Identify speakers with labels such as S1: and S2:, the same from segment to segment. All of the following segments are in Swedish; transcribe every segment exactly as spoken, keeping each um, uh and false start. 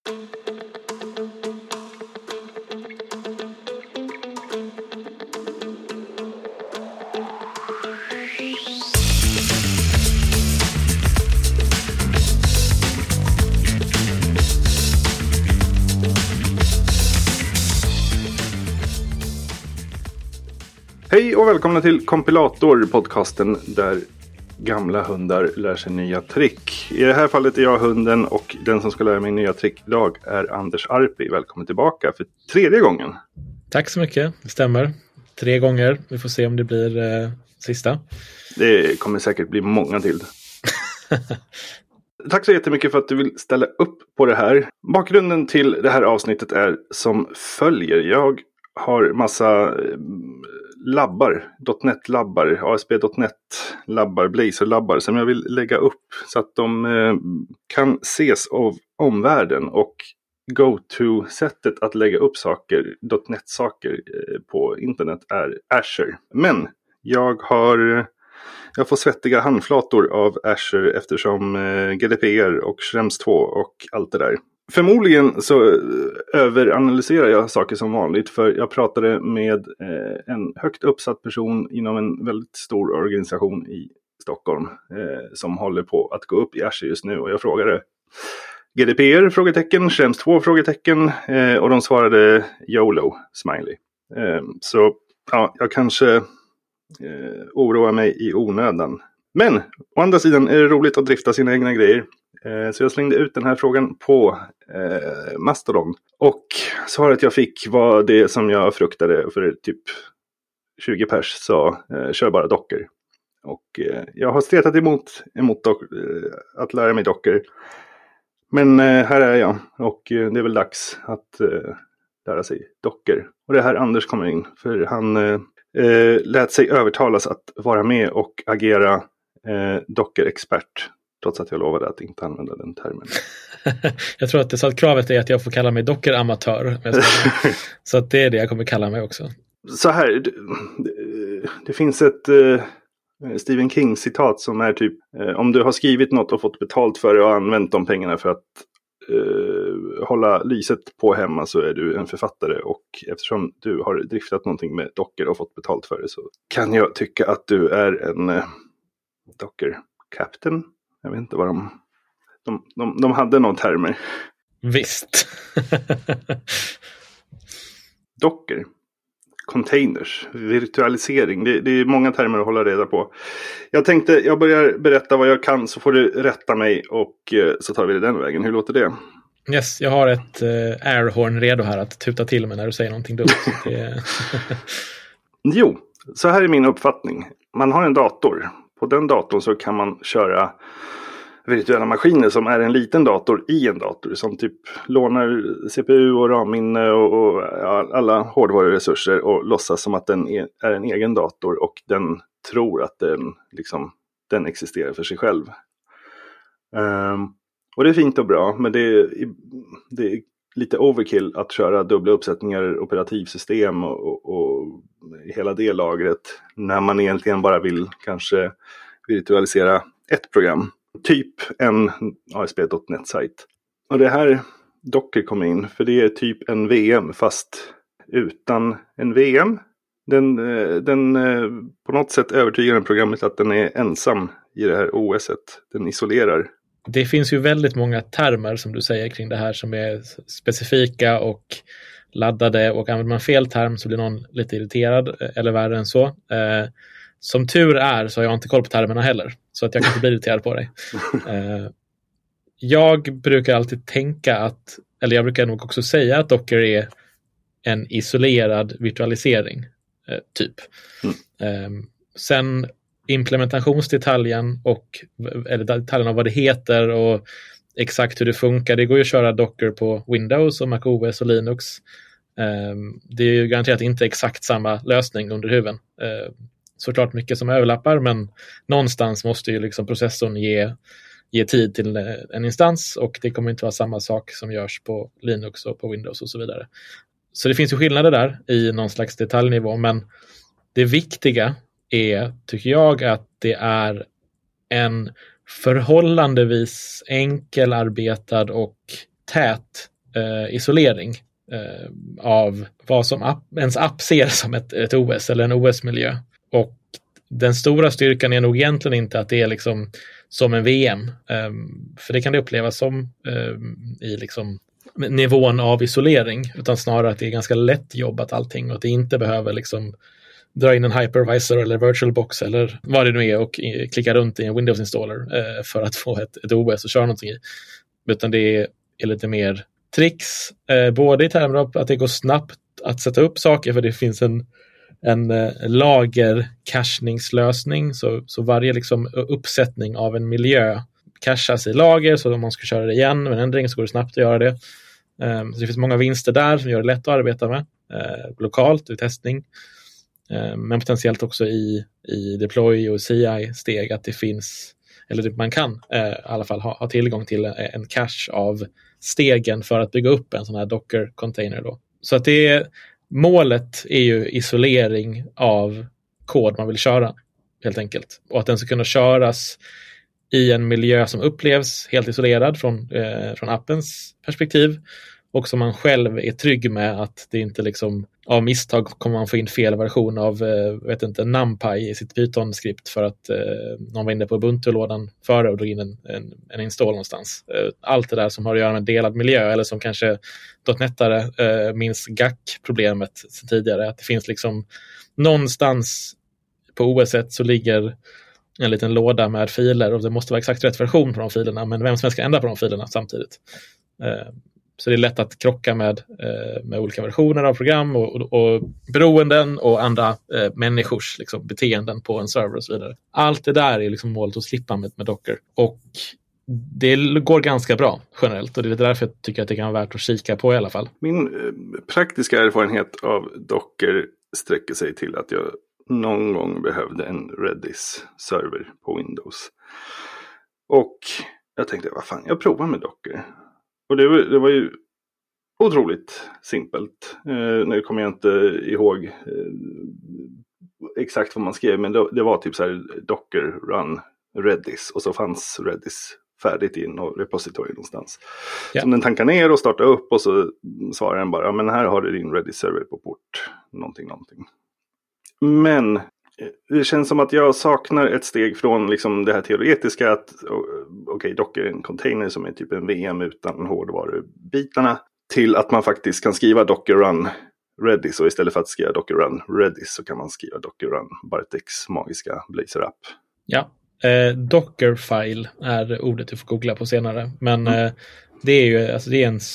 S1: Hej och välkomna till Kompilator, podcasten där gamla hundar lär sig nya trick. I det här fallet är jag hunden och den som ska lära mig nya trick idag är Anders Arpi. Välkommen tillbaka för tredje gången.
S2: Tack så mycket, det stämmer. Tre gånger, vi får se om det blir eh, sista.
S1: Det kommer säkert bli många till. Tack så jättemycket för att du vill ställa upp på det här. Bakgrunden till det här avsnittet är som följer. Jag har massa labbar, .NET-labbar, A S P punkt NET-labbar, Blazor-labbar som jag vill lägga upp så att de eh, kan ses av omvärlden. Och go-to-sättet att lägga upp saker, .NET-saker eh, på internet är Azure. Men jag har... Jag får svettiga handflator av Azure eftersom eh, G D P R och Schrems två och allt det där. Förmodligen så eh, överanalyserar jag saker som vanligt, för jag pratade med eh, en högt uppsatt person inom en väldigt stor organisation i Stockholm eh, som håller på att gå upp i Azure just nu, och jag frågade G D P R frågetecken, Schrems två frågetecken eh, och de svarade YOLO smiley. Eh, så ja, jag kanske Eh, oroa mig i onödan. Men å andra sidan är det roligt att drifta sina egna grejer. Eh, så jag slängde ut den här frågan på eh, Mastodon. Och svaret jag fick var det som jag fruktade för typ tjugo pers sa. Eh, kör bara Docker. Och eh, jag har stretat emot, emot dock, eh, att lära mig Docker. Men eh, här är jag. Och eh, det är väl dags att eh, lära sig Docker. Och det är här Anders kommer in. För han... Eh, Eh, lät sig övertalas att vara med och agera eh, Docker-expert. Trots att jag lovade att inte använda den termen.
S2: Jag tror att det så att kravet är att jag får kalla mig Docker-amatör. Så att det är det jag kommer kalla mig också. Så här,
S1: det, det, det finns ett eh, Stephen King-citat som är typ eh, om du har skrivit något och fått betalt för det och använt de pengarna för att Uh, hålla lyset på hemma, så är du en författare, och eftersom du har driftat någonting med Docker och fått betalt för det, så kan jag tycka att du är en uh, Docker captain. Jag vet inte vad de de, de, de hade någon termer.
S2: Visst.
S1: Docker, containers, virtualisering, det, det är många termer att hålla reda på. Jag tänkte, jag börjar berätta vad jag kan, så får du rätta mig, och uh, så tar vi det den vägen. Hur låter det?
S2: Yes, jag har ett uh, airhorn redo här att tuta till mig när du säger någonting dumt. det...
S1: Jo, så här är min uppfattning. Man har en dator. På den datorn så kan man köra virtuella maskiner som är en liten dator i en dator, som typ lånar C P U och RAM-minne och, och alla hårdvaruresurser och låtsas som att den är, är en egen dator, och den tror att den, liksom, den existerar för sig själv. Um, och det är fint och bra, men det är, det är lite overkill att köra dubbla uppsättningar operativsystem och, och, och hela det lagret när man egentligen bara vill kanske virtualisera ett program. Typ en A S P punkt NET-sajt. Och det här Docker kommer in, för det är typ en V M fast utan en V M. Den, den på något sätt övertygar den programmet att den är ensam i det här O S-et. Den isolerar.
S2: Det finns ju väldigt många termer som du säger kring det här som är specifika och laddade, och använder man fel term så blir någon lite irriterad eller värre än så. Eh, som tur är så har jag inte koll på termerna heller, så att jag kan inte bli irriterad på dig. Eh, jag brukar alltid tänka att, eller jag brukar nog också säga att Docker är en isolerad virtualisering, eh, typ. Mm. Eh, sen implementationsdetaljen och eller detaljen av vad det heter och exakt hur det funkar. Det går ju att köra Docker på Windows och macOS och Linux. Um, det är ju garanterat inte exakt samma lösning under huven. Uh, såklart mycket som överlappar, men någonstans måste ju liksom processorn ge, ge tid till en instans, och det kommer inte vara samma sak som görs på Linux och på Windows och så vidare. Så det finns ju skillnader där i någon slags detaljnivå, men det viktiga är, tycker jag, att det är en förhållandevis enkelarbetad och tät eh, isolering eh, av vad som app, ens app ser som ett, ett O S eller en O S-miljö. Och den stora styrkan är nog egentligen inte att det är liksom som en V M. Um, för det kan det upplevas som um, i liksom nivån av isolering, utan snarare att det är ganska lätt jobbat allting och att det inte behöver liksom dra in en hypervisor eller virtualbox eller vad det nu är och i, klicka runt i en Windows installer uh, för att få ett, ett O S och köra någonting i. Utan det är, är lite mer tricks, uh, både i termer av att det går snabbt att sätta upp saker, för det finns en en uh, lager-cachningslösning, så, så varje liksom uppsättning av en miljö cachas i lager, så om man ska köra det igen med en ändring så går det snabbt att göra det. Um, så det finns många vinster där som gör det lätt att arbeta med uh, lokalt i testning, uh, men potentiellt också i, i deploy och C I-steg att det finns, eller man kan uh, i alla fall ha, ha tillgång till en cache av stegen för att bygga upp en sån här Docker-container då. Så att det är målet är ju isolering av kod man vill köra, helt enkelt. Och att den ska kunna köras i en miljö som upplevs helt isolerad från, eh, från appens perspektiv, och som man själv är trygg med att det inte liksom av misstag kommer man få in fel version av eh, vet inte, NumPy i sitt Python-skript för att eh, någon var inne på Ubuntu-lådan före och drog in en, en, en install någonstans. Eh, allt det där som har att göra med delad miljö, eller som kanske .NETare eh, minns G A C-problemet sedan tidigare, att det finns liksom någonstans på O S-et så ligger en liten låda med filer och det måste vara exakt rätt version på de filerna, men vem som ska ändra på de filerna samtidigt. Eh, Så det är lätt att krocka med, eh, med olika versioner av program och, och, och beroenden och andra eh, människors liksom, beteenden på en server och så vidare. Allt det där är liksom målet att slippa med, med Docker. Och det går ganska bra generellt, och det är därför jag tycker att det kan vara värt att kika på i alla fall.
S1: Min eh, praktiska erfarenhet av Docker sträcker sig till att jag någon gång behövde en Redis-server på Windows. Och jag tänkte, vad fan, jag provar med Docker. Och det var, det var ju otroligt simpelt. Eh, nu kommer jag inte ihåg eh, exakt vad man skrev, men det, det var typ så här Docker run Redis, och så fanns Redis färdigt i någon repository någonstans. Ja. Som den tankar ner och startar upp, och så svarar den bara, ja, men här har du din Redis-server på port. Någonting, någonting. Men det känns som att jag saknar ett steg från liksom det här teoretiska att okej, okay, Docker är en container som är typ en V M utan hårdvarubitarna, till att man faktiskt kan skriva Docker run Redis, och istället för att skriva Docker run Redis så kan man skriva Docker run Bartex magiska Blazor app.
S2: Ja, eh, Dockerfile är ordet du får googla på senare, men mm. eh, det är ju alltså det är en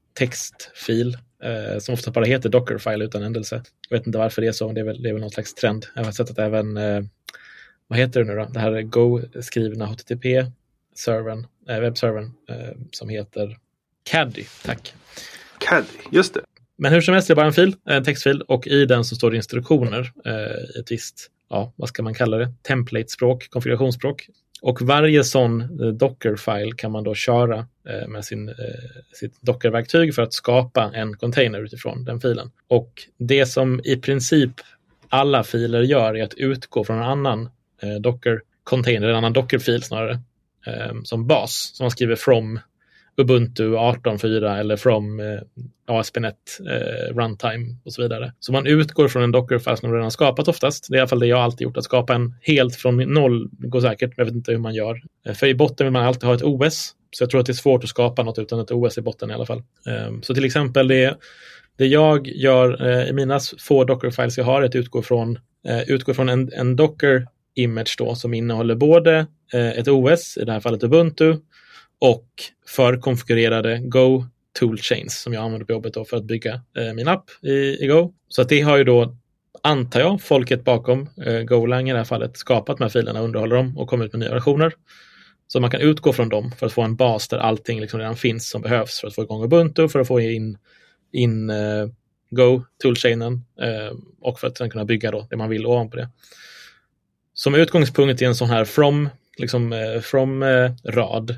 S2: textfil eh, som ofta bara heter Dockerfile utan ändelse. Jag vet inte varför det är så, det är väl, det är väl någon slags trend. Jag har sett att även, eh, vad heter det nu då? Det här Go-skrivna H T T P-servern, eh, webbservern eh, som heter Caddy, tack.
S1: Caddy, just det.
S2: Men hur som helst, det är bara en fil, en textfil, och i den så står det instruktioner eh, ett visst, ja, vad ska man kalla det? Template-språk, konfigurationsspråk. Och varje sån eh, Docker-file kan man då köra eh, med sin, eh, sitt Docker-verktyg för att skapa en container utifrån den filen. Och det som i princip alla filer gör är att utgå från en annan eh, Docker-container, en annan Docker-fil snarare, eh, som bas. Som man skriver from Ubuntu arton punkt fyra eller from eh, A S P punkt net eh, runtime och så vidare. Så man utgår från en Docker-file som man redan skapat oftast. Det är i alla fall det jag alltid gjort, att skapa en helt från noll. Det går säkert, men jag vet inte hur man gör. Eh, för i botten vill man alltid ha ett O S. Så jag tror att det är svårt att skapa något utan ett O S i botten i alla fall. Eh, så till exempel det, det jag gör eh, i mina få Docker-files jag har är att utgå från, eh, utgå från en, en Docker-image då, som innehåller både eh, ett O S, i det här fallet Ubuntu, och förkonfigurerade Go toolchains som jag använder på jobbet då för att bygga eh, min app i, i Go. Så att det har ju då, antar jag, folket bakom eh, Golang i det här fallet skapat de här filerna, underhåller dem och kommer ut med nya versioner. Så man kan utgå från dem för att få en bas där allting liksom redan finns som behövs för att få igång Ubuntu, för att få in, in eh, Go toolchainen eh, och för att sen kunna bygga då det man vill ovanpå det. Som utgångspunkt i en sån här from, liksom, eh, from eh, rad,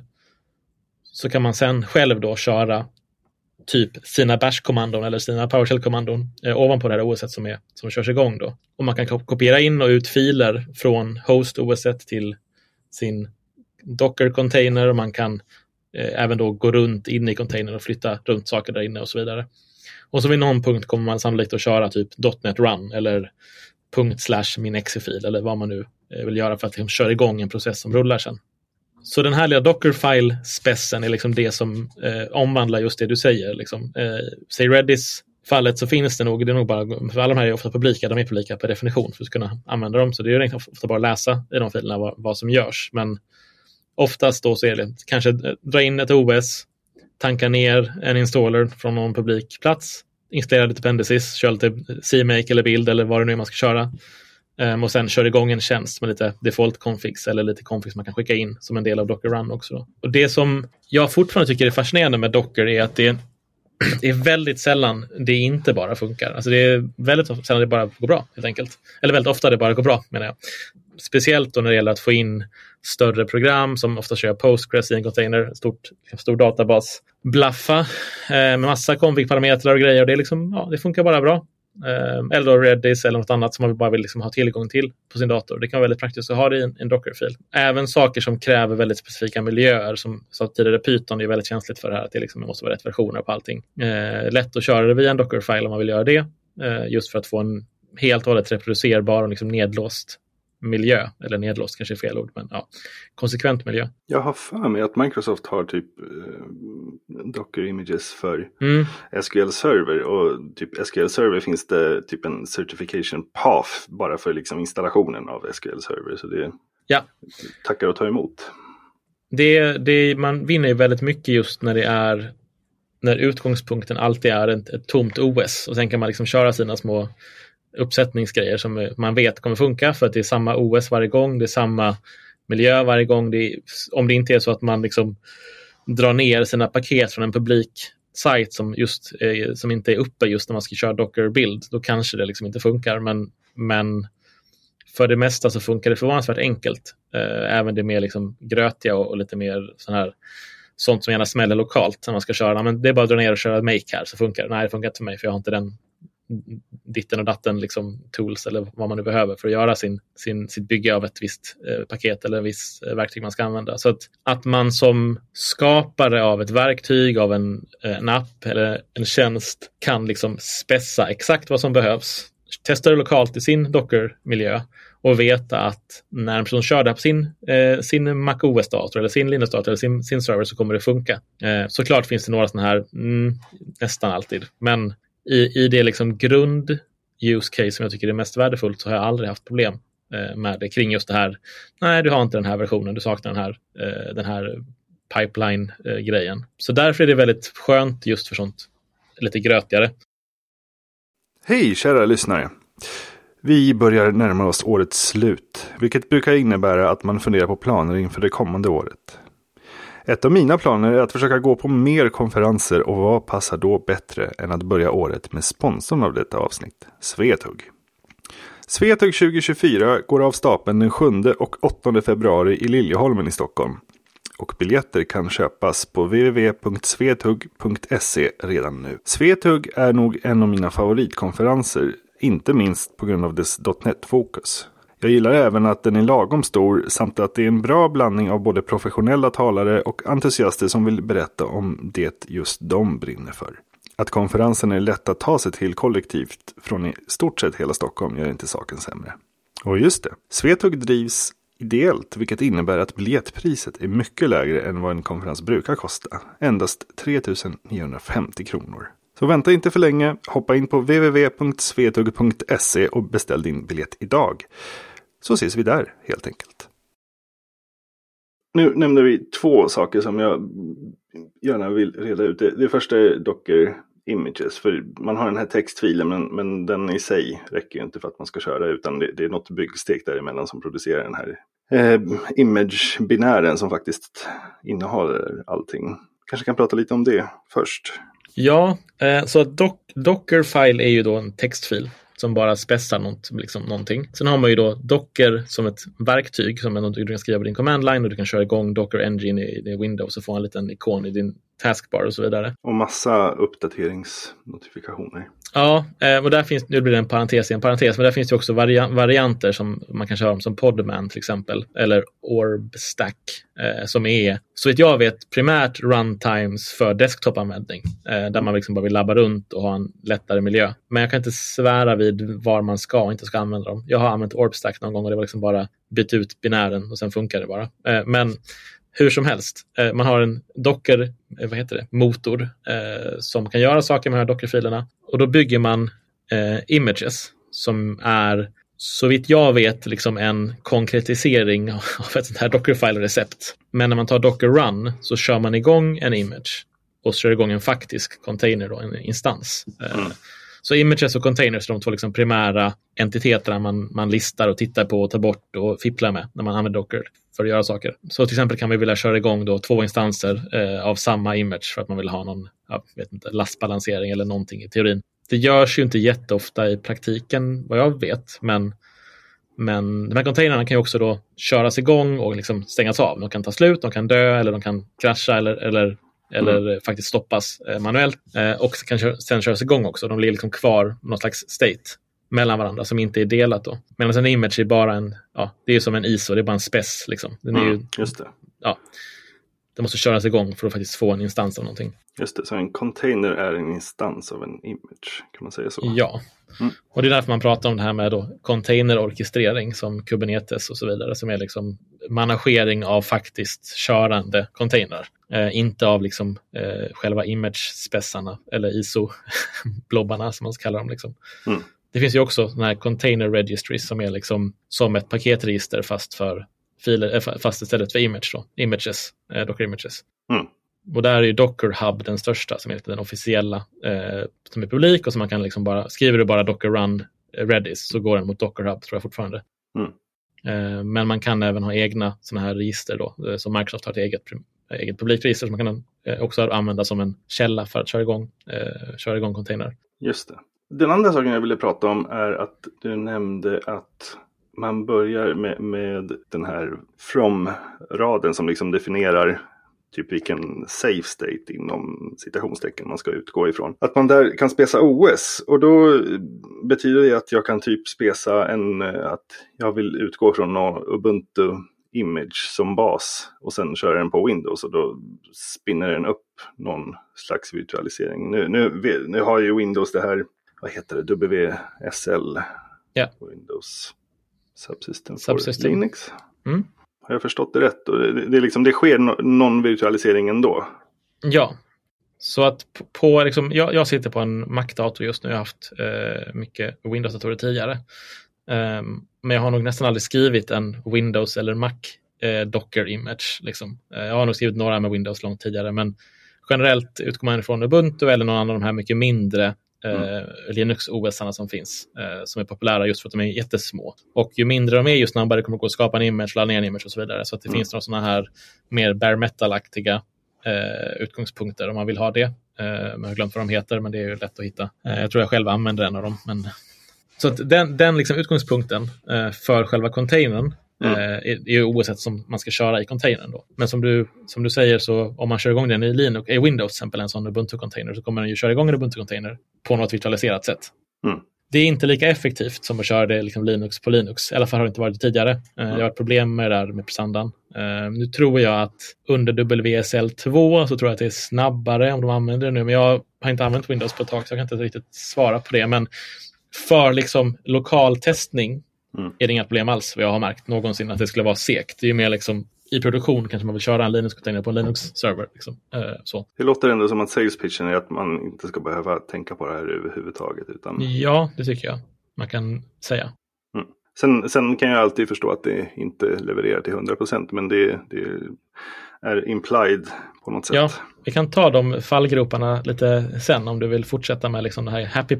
S2: så kan man sen själv då köra typ sina bash-kommandon eller sina PowerShell-kommandon eh, ovanpå det här O S-et som, är, som körs igång då. Och man kan kopiera in och ut filer från host-O S-et till sin Docker-container, och man kan eh, även då gå runt in i containern och flytta runt saker där inne och så vidare. Och så vid någon punkt kommer man sannolikt att köra typ .NET Run eller punkt slash min exe-fil eller vad man nu vill göra för att liksom köra igång en process som rullar sen. Så den här lilla Dockerfile-spessen är liksom det som eh, omvandlar just det du säger. Liksom. Eh, säg Redis-fallet så finns det nog, det är nog bara, för alla de här är ofta publika, de är publika per definition för att kunna använda dem. Så det är ju ofta bara att läsa i de filerna vad, vad som görs. Men oftast då så är det kanske dra in ett O S, tanka ner en installer från någon publik plats, installera dependencies, köra lite C M A K eller bild eller vad det nu är man ska köra. Um, och sen kör igång en tjänst med lite default configs eller lite configs man kan skicka in som en del av Docker Run också. Då. Och det som jag fortfarande tycker är fascinerande med Docker är att det, det är väldigt sällan det inte bara funkar. Alltså det är väldigt sällan det bara går bra helt enkelt. Eller väldigt ofta det bara går bra menar jag. Speciellt då när det gäller att få in större program som ofta kör Postgres i en container, stort, stor databas, blaffa eh, med massa config-parametrar och grejer och det, är liksom, ja, det funkar bara bra. Eh, eller då Redis eller något annat som man bara vill liksom ha tillgång till på sin dator. Det kan vara väldigt praktiskt att ha det i en, en Docker-fil. Även saker som kräver väldigt specifika miljöer som sa tidigare Python är väldigt känsligt för det här att det liksom måste vara rätt versioner på allting. Eh, lätt att köra det via en Docker-file om man vill göra det. Eh, just för att få en helt och hållet reproducerbar och liksom nedlåst miljö, eller nedlåst kanske är fel ord, men ja, konsekvent miljö.
S1: Jag har för mig att Microsoft har typ eh, Docker Images för
S2: mm.
S1: S Q L Server och typ S Q L Server finns det typ en certification path bara för liksom installationen av S Q L Server, så det
S2: ja.
S1: tackar och tar emot.
S2: Det, det, man vinner ju väldigt mycket just när det är när utgångspunkten alltid är ett, ett tomt O S och sen kan man liksom köra sina små uppsättningsgrejer som man vet kommer funka för att det är samma O S varje gång, det är samma miljö varje gång. Det är, om det inte är så att man liksom drar ner sina paket från en publik sajt som, just, eh, som inte är uppe just när man ska köra Docker build, då kanske det liksom inte funkar. Men, men för det mesta så funkar det förvånansvärt enkelt. Eh, även det mer liksom grötiga och, och lite mer sån här, sånt som gärna smäller lokalt när man ska köra. Men det är bara att dra ner och köra make här så funkar det. Nej, det funkar inte för mig för jag har inte den ditten och datten liksom tools eller vad man nu behöver för att göra sin, sin, sitt bygge av ett visst eh, paket eller en viss eh, verktyg man ska använda. Så att, att man som skapare av ett verktyg, av en, en app eller en tjänst kan liksom spessa exakt vad som behövs, testa det lokalt i sin Docker-miljö och veta att när en person kör det på sin, eh, sin Mac O S-dator eller sin Linux-dator eller sin, sin server så kommer det funka. Eh, såklart finns det några sådana här, mm, nästan alltid, men I, i det liksom grund use case som jag tycker är mest värdefullt så har jag aldrig haft problem eh, med det kring just det här. Nej, du har inte den här versionen, du saknar den här, eh, den här pipeline-grejen. Eh, så därför är det väldigt skönt just för sånt lite grötigare.
S1: Hej kära lyssnare! Vi börjar närma oss årets slut, vilket brukar innebära att man funderar på planer inför det kommande året. Ett av mina planer är att försöka gå på mer konferenser och vad passar då bättre än att börja året med sponsorn av detta avsnitt, Svetug. Svetug tjugo tjugofyra går av stapeln den sjunde och åttonde februari i Liljeholmen i Stockholm. Och biljetter kan köpas på w w w punkt svetug punkt se redan nu. Svetug är nog en av mina favoritkonferenser, inte minst på grund av dess .NET-fokus. Jag gillar även att den är lagom stor samt att det är en bra blandning av både professionella talare och entusiaster som vill berätta om det just de brinner för. Att konferensen är lätt att ta sig till kollektivt från i stort sett hela Stockholm gör inte saken sämre. Och just det, Svetug drivs ideellt, vilket innebär att biljettpriset är mycket lägre än vad en konferens brukar kosta. Endast tre tusen niohundrafemtio kronor. Så vänta inte för länge, hoppa in på w w w punkt svetug punkt se och beställ din biljett idag. Så ses vi där helt enkelt. Nu nämnde vi två saker som jag gärna vill reda ut. Det, det första är Docker Images. För man har den här textfilen men, men den i sig räcker ju inte för att man ska köra utan det, det är något byggsteg däremellan som producerar den här eh, image-binären som faktiskt innehåller allting. Kanske kan prata lite om det först.
S2: Ja, eh, så doc, Dockerfile är ju då en textfil som bara spessar något, liksom någonting. Sen har man ju då Docker som ett verktyg som är något du kan skriva på din command line och du kan köra igång Docker Engine i, i Windows och få en liten ikon i din taskbar och så vidare.
S1: Och massa uppdateringsnotifikationer.
S2: Ja, och där finns, nu blir det en parentes i en parentes, men där finns det också vari- varianter som man kan köra om, som Podman till exempel, eller Orbstack, eh, som är, så vitt jag vet, primärt runtimes för desktop-användning, eh, där man liksom bara vill labba runt och ha en lättare miljö. Men jag kan inte svära vid var man ska och inte ska använda dem. Jag har använt Orbstack någon gång och det var liksom bara byta ut binären och sen funkar det bara. Eh, men hur som helst, eh, man har en Docker, eh, vad heter det, motor eh, som kan göra saker med de här Docker-filerna. Och då bygger man eh, images som är, så vitt jag vet, liksom en konkretisering av ett sånt här Dockerfile-recept. Men när man tar Docker Run så kör man igång en image och så kör igång en faktisk container, då, en instans. Eh,
S1: Mm.
S2: Så images och containers är de två liksom primära entiteterna man, man listar och tittar på och tar bort och fipplar med när man använder Docker för att göra saker. Så till exempel kan vi vilja köra igång då två instanser eh, av samma image för att man vill ha någon, jag vet inte, lastbalansering eller någonting i teorin. Det görs ju inte jätteofta i praktiken vad jag vet, men, men de här containrarna kan ju också då köras igång och liksom stängas av. De kan ta slut, de kan dö eller de kan krascha eller, eller eller mm. faktiskt stoppas eh, manuellt eh, och kan kö- sen köras igång också. De ligger liksom kvar någon slags state mellan varandra som inte är delat då. Medan en image är bara en, ja, det är ju som en I S O, det är bara en spec liksom. Den är
S1: mm,
S2: ju,
S1: just det.
S2: Ja, det måste köras igång för att faktiskt få en instans av någonting.
S1: Just det, så en container är en instans av en image, kan man säga så?
S2: Ja, mm. Och det är därför man pratar om det här med då containerorkestrering som Kubernetes och så vidare, som är liksom managering av faktiskt körande container. Eh, inte av liksom eh, själva image-spessarna eller I S O-blobbarna som man ska kalla dem. Liksom.
S1: Mm.
S2: Det finns ju också såna här container registries som är liksom som ett paketregister fast för filer, äh, fast istället för image då. Images, eh, Docker images.
S1: Mm.
S2: Och där är ju Docker Hub den största, som är den officiella, eh, som är publik och som man kan liksom bara, skriver du bara Docker Run eh, Redis så går den mot Docker Hub, tror jag fortfarande.
S1: Mm.
S2: Eh, men man kan även ha egna sådana här register då, eh, som Microsoft har ett eget, eget publikregister som man kan eh, också använda som en källa för att köra igång, eh, köra igång container.
S1: Just det. Den andra saken jag ville prata om är att du nämnde att man börjar med, med den här from-raden som liksom definierar typ vilken safe state inom citationstecken man ska utgå ifrån. Att man där kan spesa O S, och då betyder det att jag kan typ spesa en, att jag vill utgå från någon Ubuntu image som bas och sen köra den på Windows, och då spinner den upp någon slags virtualisering. Nu, nu, nu har ju Windows det här, vad heter det, W S L,
S2: yeah.
S1: Windows Subsystem,
S2: Subsystem.
S1: for Linux.
S2: Mm.
S1: Har jag förstått det rätt? Det, det, är liksom, det sker no, någon virtualisering ändå.
S2: Ja, så att på, på liksom, jag, jag sitter på en Mac-dator just nu. Jag har haft eh, mycket Windows-datorer tidigare. Um, men jag har nog nästan aldrig skrivit en Windows eller Mac eh, Docker image. Liksom. Eh, jag har nog skrivit några med Windows långt tidigare, men generellt utgår man från Ubuntu eller någon annan av de här mycket mindre Mm. Linux-O S-arna som finns, eh, som är populära just för att de är jättesmå. Och ju mindre de är, ju snabbare kommer det gå att skapa en image, ladda ner en image och så vidare. Så att det mm. finns några sådana här mer bare metal-aktiga eh, utgångspunkter om man vill ha det. Eh, jag har glömt vad de heter, men det är ju lätt att hitta. Eh, jag tror jag själv använder en av dem. Men... Så att den, den liksom utgångspunkten eh, för själva containern Mm. Eh, är ju O S som man ska köra i containern då. Men som du, som du säger, så om man kör igång den i Linux, i Windows till exempel, en sån Ubuntu-container, så kommer den ju köra igång en Ubuntu-container på något virtualiserat sätt.
S1: Mm.
S2: Det är inte lika effektivt som att köra det liksom Linux på Linux. I alla fall har det inte varit det tidigare. Eh, mm. Jag har ett problem med det där med prestandan. Eh, nu tror jag att under W S L två så tror jag att det är snabbare om de använder det nu. Men jag har inte använt Windows på ett tag så jag kan inte riktigt svara på det. Men för liksom lokal testning Mm. är det inga problem alls vad jag har märkt någonsin att det skulle vara segt. Det är ju mer liksom i produktion kanske man vill köra en Linux-container på en Linux-server. Liksom. Eh, så.
S1: Det låter ändå som att sales pitchen är att man inte ska behöva tänka på det här överhuvudtaget. Utan...
S2: Ja, det tycker jag man kan säga.
S1: Mm. Sen, sen kan jag alltid förstå att det inte levererar till hundra procent, men det, det är implied på något sätt.
S2: Ja, vi kan ta de fallgroparna lite sen om du vill fortsätta med liksom den här happy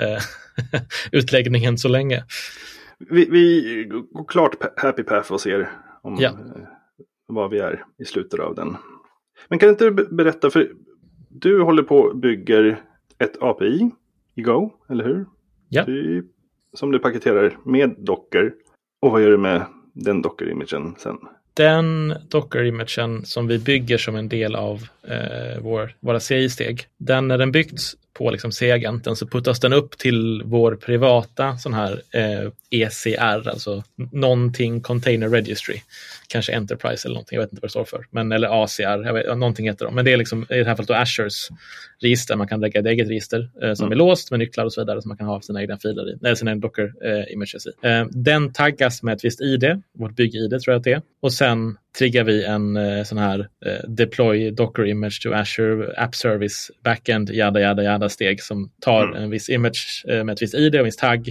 S2: path-utläggningen så länge.
S1: Vi, vi går klart happy path och ser om
S2: ja.
S1: eh, vad vi är i slutet av den. Men kan inte du berätta, för du håller på och bygger ett A P I i Go, eller hur?
S2: Ja.
S1: Du, som du paketerar med Docker. Och vad gör du med den Docker-imagen sen?
S2: Den Docker-imagen som vi bygger som en del av eh, vår, våra C I-steg, den när den byggts på liksom C-agenten så puttas den upp till vår privata sån här eh, E C R, alltså någonting Container Registry, kanske Enterprise eller någonting, jag vet inte vad det står för, men eller A C R, jag vet, någonting heter de, men det är liksom i det här fallet då Azures register, man kan lägga ett eget register eh, som mm. är låst med nycklar och så vidare, som man kan ha sina egna filer i, eller sina Docker-images eh, i. Eh, den taggas med ett visst I D, vårt bygg-I D tror jag att det är, och sen triggar vi en eh, sån här eh, deploy Docker image to Azure App Service backend, jada jada jada steg som tar mm. en viss image eh, med ett visst I D och en viss tagg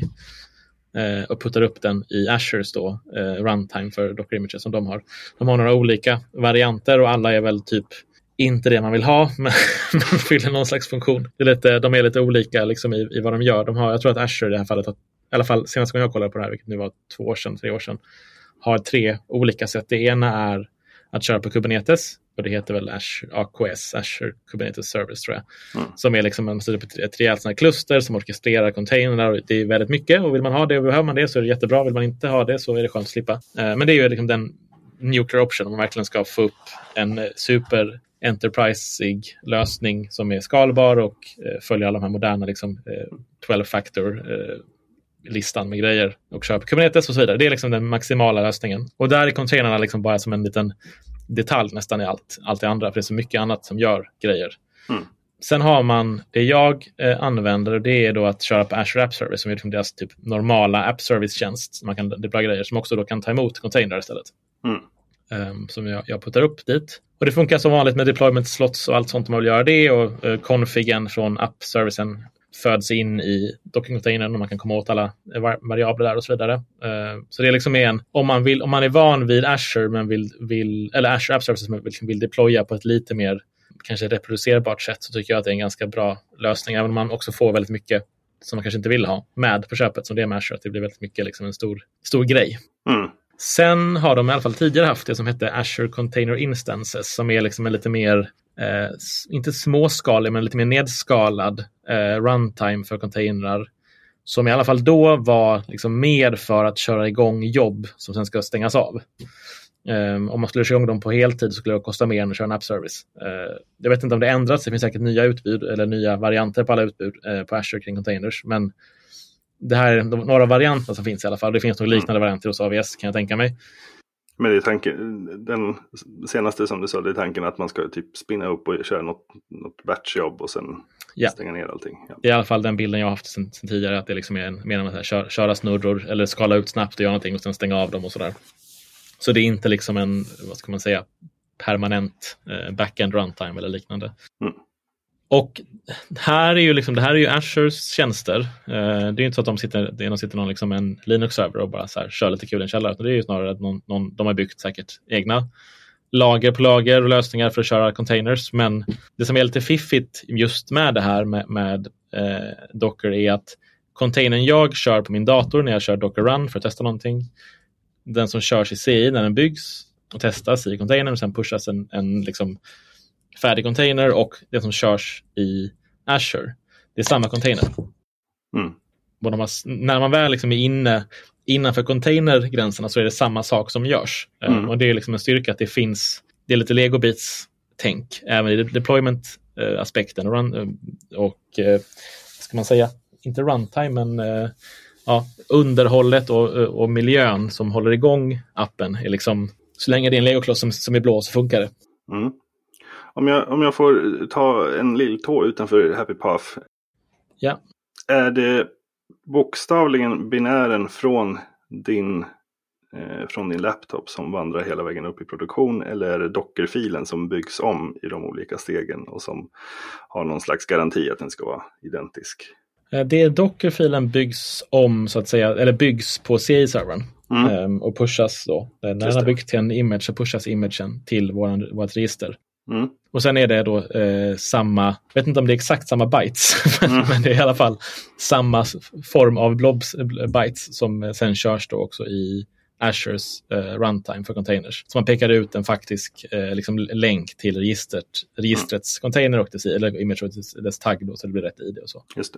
S2: eh, och puttar upp den i Azures då, eh, runtime för Docker images som de har. De har några olika varianter och alla är väl typ inte det man vill ha, men man fyller någon slags funktion. Det är lite, de är lite olika liksom i, i vad de gör. De har, jag tror att Azure i det här fallet, har, i alla fall senast gången jag kollade på det här, vilket nu var två år sedan, tre år sedan, har tre olika sätt. Det ena är att köra på Kubernetes, och det heter väl Azure, A K S, Azure Kubernetes Service tror jag. Mm. Som är liksom en, ett rejält sån här kluster som orkestrerar containrar. Det är väldigt mycket, och vill man ha det och behöver man det så är det jättebra. Vill man inte ha det så är det skönt att slippa. Eh, men det är ju liksom den nuclear option om man verkligen ska få upp en super enterprise-ig lösning som är skalbar och eh, följer alla de här moderna liksom, eh, twelve-factor eh, listan med grejer och köpa Kubernetes och så vidare. Det är liksom den maximala lösningen. Och där är containrarna liksom bara som en liten detalj nästan i allt, allt det andra, för det är så mycket annat som gör grejer. Mm. Sen har man det jag eh, använder, och det är då att köra på Azure App Service som är liksom deras typ normala App Service-tjänst. Man kan deploya grejer som också då kan ta emot containrar istället. Mm. Um, som jag, jag puttar upp dit. Och det funkar som vanligt med deployment slots och allt sånt man vill göra det, och uh, configen från app-servicen föds in i Docker-containern och man kan komma åt alla variabler där och så vidare. Uh, så det är liksom en, om man vill, om man är van vid Azure men vill, vill eller Azure App Services men vill, vill deploya på ett lite mer kanske reproducerbart sätt, så tycker jag att det är en ganska bra lösning, även om man också får väldigt mycket som man kanske inte vill ha med på köpet, som det är med Azure, att det blir väldigt mycket liksom en stor, stor grej. Mm. Sen har de i alla fall tidigare haft det som heter Azure Container Instances, som är liksom en lite mer, eh, inte småskalig, men lite mer nedskalad eh, runtime för containrar, som i alla fall då var liksom mer för att köra igång jobb som sen ska stängas av. Um, om man skulle köra igång dem på heltid så skulle det kosta mer än att köra en app-service. Uh, jag vet inte om det ändrats, det finns säkert nya utbud eller nya varianter på alla utbud uh, på Azure kring containers, men det här är de, några varianter som finns i alla fall. Det finns nog liknande varianter hos A W S, kan jag tänka mig.
S1: Men det är tanken, den senaste som du sa, det är tanken att man ska typ spinna upp och köra något, något batchjobb och sen ja. stänga ner allting. Ja.
S2: Det är i alla fall den bilden jag har haft sen, sen tidigare, att det liksom är en, mer än att köra, köra snurror eller skala ut snabbt och göra någonting och sen stänga av dem och sådär. Så det är inte liksom en, vad ska man säga, permanent eh, backend runtime eller liknande. Mm. Och här är ju liksom, det här är ju Azures tjänster. Eh, det är ju inte så att de sitter, det är någon, sitter någon liksom en Linux-server och bara så här kör lite kul i en källare. Det är ju snarare att någon, någon, de har byggt säkert egna lager på lager och lösningar för att köra containers. Men det som är lite fiffigt just med det här med, med eh, Docker är att containern jag kör på min dator när jag kör Docker Run för att testa någonting, den som körs i C I när den byggs och testas i containern och sen pushas en, en liksom färdig container, och det som körs i Azure, det är samma container. Mm. Både man, när man väl liksom är inne innanför containergränserna så är det samma sak som görs. Mm. Um, och det är liksom en styrka att det finns, det är lite Lego-bits-tänk även i deployment-aspekten och, run, och uh, ska man säga, inte runtime men uh, ja, underhållet och, och miljön som håller igång appen är liksom, så länge det är en legokloss som, som är blå så funkar det.
S1: Mm. Om jag, om jag får ta en lill tå utanför Happy Path.
S2: Ja.
S1: Är det bokstavligen binären från din, eh, från din laptop som vandrar hela vägen upp i produktion, eller är det Docker-filen som byggs om i de olika stegen och som har någon slags garanti att den ska vara identisk?
S2: Det är Docker-filen byggs om så att säga, eller byggs på C I-servern mm. um, och pushas då. När den har byggt till en image så pushas imagen till våran, vårt register. Mm. Och sen är det då eh, samma, jag vet inte om det är exakt samma bytes, mm. men det är i alla fall samma form av blobs, bytes som sen körs då också i Azures eh, runtime för containers. Så man pekar ut en faktisk eh, liksom länk till registret, registrets mm. container och dess, eller image och dess, dess tagg då, så det blir rätt I D och så.
S1: Just det.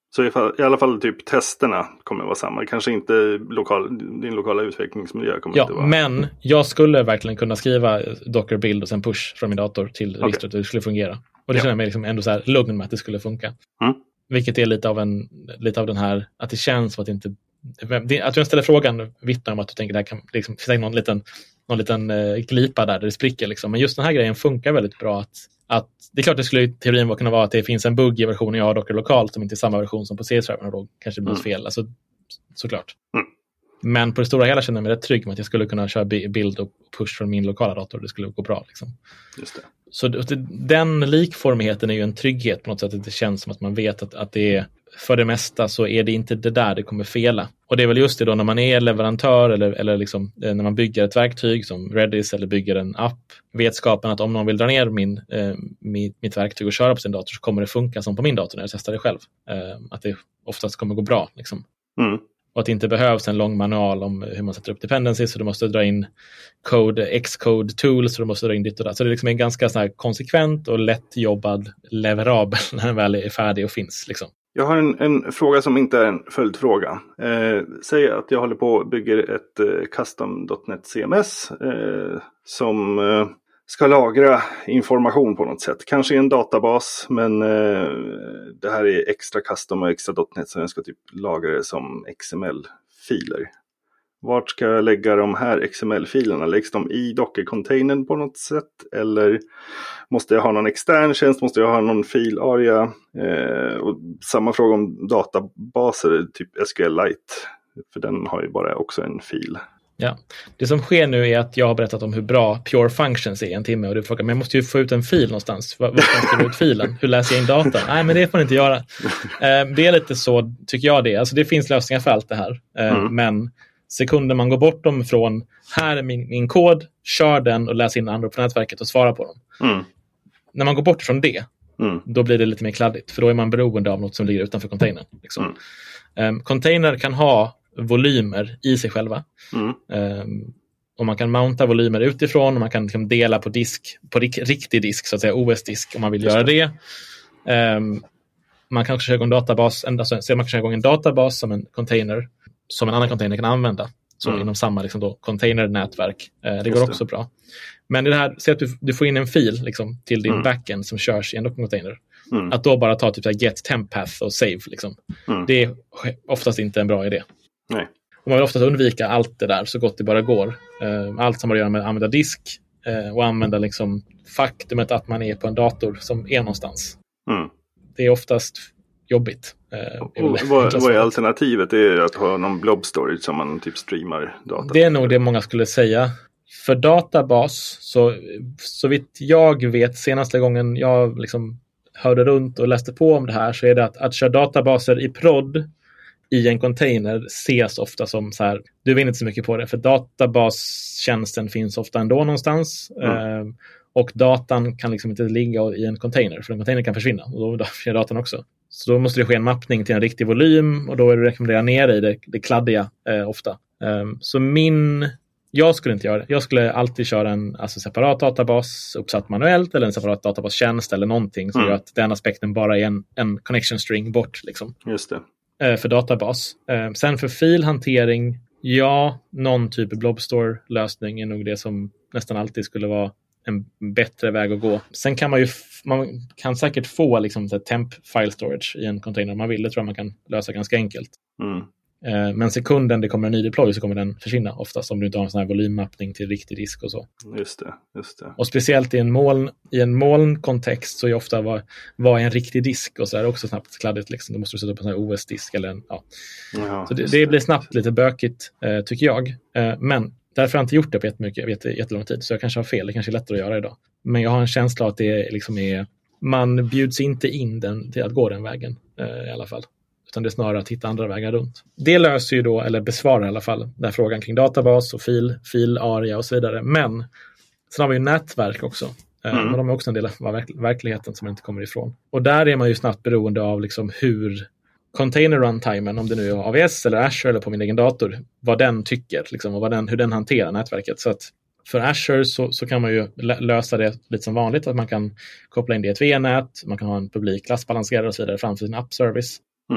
S1: Så i, fall, i alla fall typ testerna kommer vara samma. Kanske inte lokal, din lokala utvecklingsmiljö kommer
S2: ja,
S1: inte vara.
S2: Men jag skulle verkligen kunna skriva Docker build och sen push från min dator till
S1: Okay.
S2: registret och det skulle fungera. Och det
S1: ja.
S2: känner jag mig liksom ändå så här lugn med att det skulle funka.
S1: Mm.
S2: Vilket är lite av, en, lite av den här, att det känns som att det inte... Att du ställer frågan vittnar om att du tänker att det här kan liksom, finns någon liten, någon liten uh, glipa där, där det spricker. Liksom. Men just den här grejen funkar väldigt bra. Att, att, det är klart det skulle i teorin kunna vara att det finns en bugg i versionen jag har Docker lokalt som inte är samma version som på C S-servern och då kanske det blir mm. fel. Alltså, såklart.
S1: Mm.
S2: Men på det stora hela känner jag mig rätt trygg med att jag skulle kunna köra bild och push från min lokala dator. Det skulle gå bra. Liksom.
S1: Just det.
S2: Så den likformigheten är ju en trygghet på något sätt. Att det känns som att man vet att, att det är, för det mesta så är det inte det där det kommer fela. Och det är väl just det då när man är leverantör eller, eller liksom, när man bygger ett verktyg som Redis eller bygger en app. Vetskapen att om någon vill dra ner min, eh, mitt, mitt verktyg och köra på sin dator så kommer det funka som på min dator när jag testar det själv. Eh, att det oftast kommer gå bra. Liksom.
S1: Mm.
S2: Och att det inte behövs en lång manual om hur man sätter upp dependencies. Så du måste dra in code, Xcode tools. Så du måste dra in ditt och det. Så det är liksom en ganska så här konsekvent och lättjobbad leverabel när den väl är färdig och finns. Liksom.
S1: Jag har en, en fråga som inte är en följdfråga. Eh, säg att jag håller på och bygger ett eh, custom dot net C M S eh, som eh, ska lagra information på något sätt. Kanske i en databas, men eh, det här är extra custom och extra dot net så jag ska typ lagra det som X M L-filer. Vart ska jag lägga de här X M L-filerna? Läggs de i Docker-containern på något sätt? Eller måste jag ha någon extern tjänst? Måste jag ha någon filaria? Eh, och samma fråga om databaser, typ S Q Lite. För den har ju bara också en fil.
S2: Ja, det som sker nu är att jag har berättat om hur bra Pure Functions är i en timme och du frågar, men jag måste ju få ut en fil någonstans. Var ska jag skriva ut filen? Hur läser jag in data? Nej, men det får man inte göra. Eh, det är lite så, tycker jag det. Alltså det finns lösningar för allt det här. Eh, mm. Men sekunder man går bort dem från, här är min, min kod, kör den och läs in andra på nätverket och svara på dem. Mm. När man går bort från det, mm. då blir det lite mer kladdigt. För då är man beroende av något som ligger utanför containern. Liksom. Mm. Um, container kan ha volymer i sig själva. Mm. Um, och man kan mounta volymer utifrån och man kan liksom dela på disk, på rik, riktig disk, så att säga O S-disk om man vill Just göra det. det. Um, man kan också köra igång en databas, alltså, så man kan köra igång en databas som en container som en annan container kan använda. Så mm. inom samma liksom då, container-nätverk. Eh, det går också det. bra. Men det här, säg att du, du får in en fil liksom, till din mm. backend som körs i en Docker-container. Mm. Att då bara ta typ så här, get temp path och save. Liksom. Mm. Det är oftast inte en bra idé.
S1: Nej.
S2: Och man vill oftast undvika allt det där så gott det bara går. Eh, allt som har att göra med att använda disk eh, och använda liksom, faktumet att man är på en dator som är någonstans. Mm. Det är oftast jobbigt. Eh,
S1: och vad, vad är alternativet? Det är att ha någon blob storage som man typ streamar data.
S2: Det är nog det många skulle säga. För databas, så, så vitt jag vet, senaste gången jag liksom hörde runt och läste på om det här, så är det att, att köra databaser i prod i en container ses ofta som så här, du vinner inte så mycket på det, för databastjänsten finns ofta ändå någonstans. Mm. Eh, och datan kan liksom inte ligga i en container, för en container kan försvinna och då, då försvinner datan också. Så då måste det ske en mappning till en riktig volym och då är det rekommenderat ner i det, det kladdiga eh, ofta. Um, så min, jag skulle inte göra det. Jag skulle alltid köra en alltså, separat databas uppsatt manuellt eller en separat databastjänst eller någonting som mm. gör att den aspekten bara är en, en connection string bort. Liksom.
S1: Just det.
S2: Uh, för databas. Uh, sen för filhantering, ja, någon typ av blobstore-lösning är nog det som nästan alltid skulle vara en bättre väg att gå. Sen kan man ju man kan säkert få liksom temp file storage i en container om man vill. Det tror jag man kan lösa ganska enkelt. Mm. Eh, men sekunden det kommer en ny deploy så kommer den försvinna oftast om du inte har en sån här volymmappning till riktig disk och så.
S1: Just det, just det.
S2: Och speciellt i en moln i en molnkontext så är ofta vad, vad är en riktig disk och så är det också snabbt kladdigt liksom. Då måste du sätta upp en sån här O S-disk eller en, ja. Jaha, så det, det blir snabbt lite bökigt eh, tycker jag. Eh, men därför har jag inte gjort det på jättemycket, jättelång tid. Så jag kanske har fel, det kanske är lättare att göra idag. Men jag har en känsla att det liksom är, man bjuds inte in den till att gå den vägen eh, i alla fall. Utan det är snarare att hitta andra vägar runt. Det löser ju då, eller besvarar i alla fall, den här frågan kring databas och fil, filaria och så vidare. Men sen har vi ju nätverk också. Eh, mm. Och de är också en del av verk- verkligheten som man inte kommer ifrån. Och där är man ju snabbt beroende av liksom hur container runtimen, om det nu är A W S eller Azure eller på min egen dator, vad den tycker liksom, och vad den, hur den hanterar nätverket. Så att för Azure så, så kan man ju lösa det lite som vanligt, att man kan koppla in det i ett V N-nät, man kan ha en publik klassbalanserare och så vidare framför sin app-service. Mm.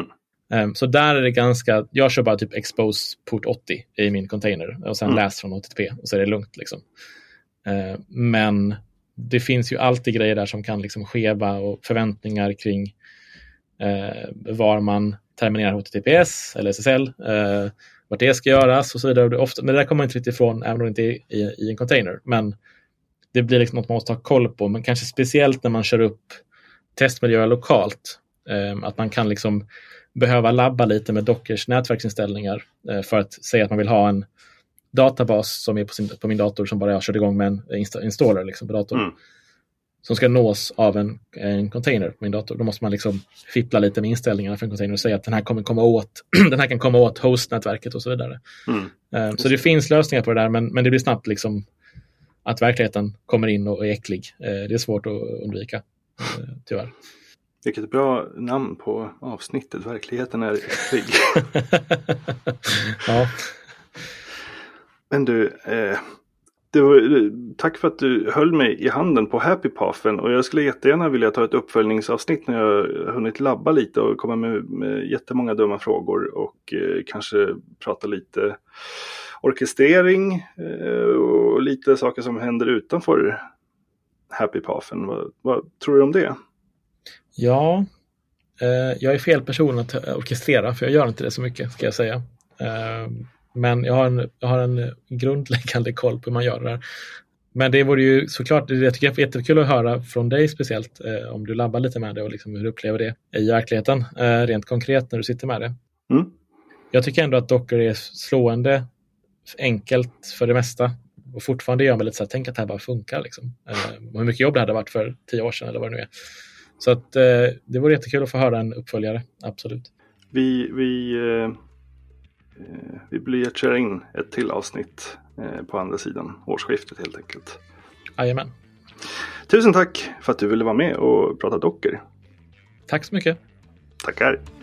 S2: Um, så där är det ganska, jag kör bara typ expose port åttio i min container och sen mm. läs från H T T P och så är det lugnt liksom. Uh, men det finns ju alltid grejer där som kan liksom skeva och förväntningar kring uh, var man terminerar H T T P S eller S S L, uh, vart det ska göras och så vidare. Ofta, men det där kommer man inte riktigt ifrån även om det inte är i, i en container. Men det blir liksom något man måste ha koll på, men kanske speciellt när man kör upp testmiljöer lokalt. Uh, att man kan liksom behöva labba lite med Dockers nätverksinställningar uh, för att säga att man vill ha en databas som är på, sin, på min dator som bara jag körde igång med en insta- installer liksom på datorn. Mm. Som ska nås av en, en container på min dator. Då måste man liksom fippla lite med inställningarna för en container och säga att den här kommer komma åt den här kan komma åt hostnätverket och så vidare. Mm. Uh, så det finns lösningar på det där, men, men det blir snabbt liksom att verkligheten kommer in och är äcklig. Uh, det är svårt att undvika, uh, tyvärr.
S1: Vilket bra namn på avsnittet. Verkligheten är äcklig.
S2: Ja.
S1: Men du, eh, det var, tack för att du höll mig i handen på Happy Pathen, och jag skulle jättegärna vilja ta ett uppföljningsavsnitt när jag har hunnit labba lite och komma med, med jättemånga dumma frågor och eh, kanske prata lite orkestrering eh, och lite saker som händer utanför Happy Pathen. Vad, vad tror du om det?
S2: Ja, eh, jag är fel person att orkestrera, för jag gör inte det så mycket, ska jag säga. Eh, Men jag har, en, jag har en grundläggande koll på hur man gör det där. Men det vore ju såklart, jag tycker det är jättekul att höra från dig speciellt eh, om du labbar lite med det och liksom hur du upplever det i verkligheten, eh, rent konkret när du sitter med det. Mm. Jag tycker ändå att Docker är slående enkelt för det mesta och fortfarande gör mig lite så här, tänk att det här bara funkar liksom. Eh, hur mycket jobb det hade varit för tio år sedan eller vad det nu är. Så att eh, det vore jättekul att få höra en uppföljare, absolut.
S1: Vi... vi eh... Vi blir köra in ett till avsnitt på andra sidan årsskiftet helt enkelt.
S2: Jajamän.
S1: Tusen tack för att du ville vara med och prata Docker.
S2: Tack så mycket.
S1: Tackar.